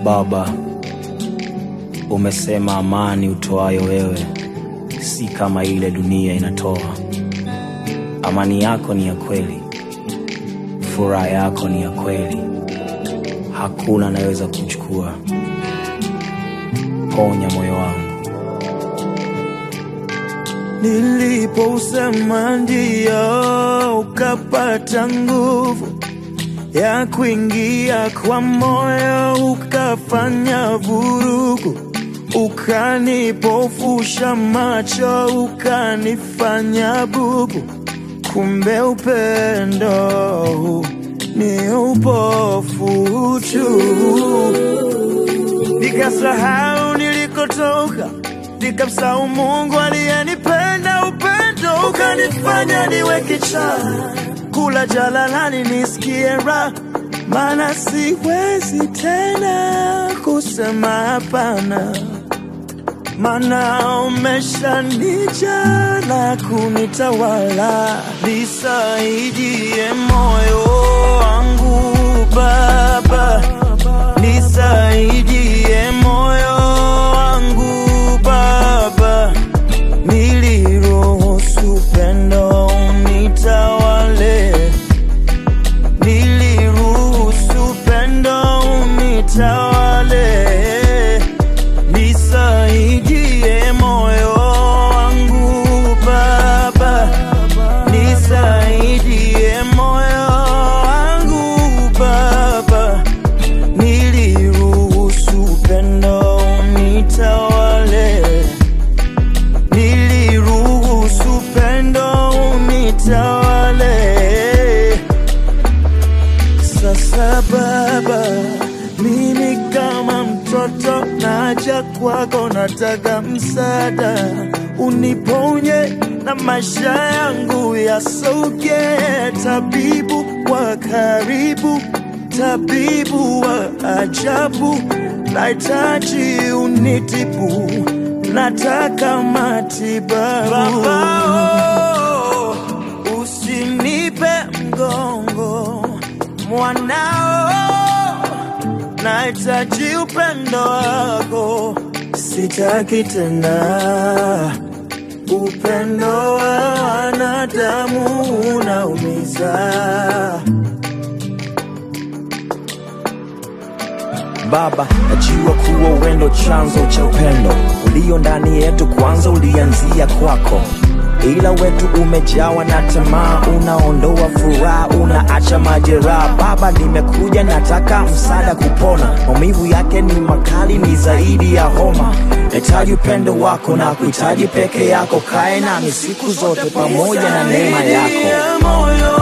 Baba, umesema amani utoayo wewe si kama ile dunia inatoa. Amani yako ni ya kweli, furaha yako ni ya kweli, hakuna anayeweza kuchukua. Ponya moyo wangu. Nilipousema ndio, ukapata nguvu ya kuingia kwa moyo, ukafanya vurugu, ukanipofusha macho, ukanifanya bubu. Kumbe upendo ni upofu tu. Nikasahau nilikotoka, nikamsahau Mungu aliyenipenda. Upendo ukanifanya niwe kichaa, kula jalalani nisikie raha, maana siwezi tena kusema hapana. Maana umeshanijaa na kunitawala. Nisaidie moyo wangu Baba, nisaidie moyo wangu Baba, niliruhusu upendo unitawale, niliruhusu upendo unitawale. Nisaidie moyo wangu Baba, nisaidie moyo wangu Baba, niliruhusu upendo unitawale, niliruhusu upendo unitawale. Sasa Baba, mimi kama mtoto naja kwako, nataka msaada, uniponye na maisha yangu yasogee. Tabibu wa karibu, tabibu wa ajabu, nahitaji unitibu, nataka matibabu. Baba, usinipe mgongo mwanao, nahitaji upendo wako. Sitaki tena upendo wa wanadamu, unaumiza. Baba, najua kuwa wendo chanzo cha upendo ulio ndani yetu, kwanza ulianzia kwako, ila wetu umejawa na tamaa, unaondoa furaha, unaacha majeraha. Baba, nimekuja nataka msaada kupona, maumivu yake ni makali, ni zaidi ya homa. Nahitaji upendo wako na kuhitaji peke yako, kae nami siku zote pamoja na neema yako.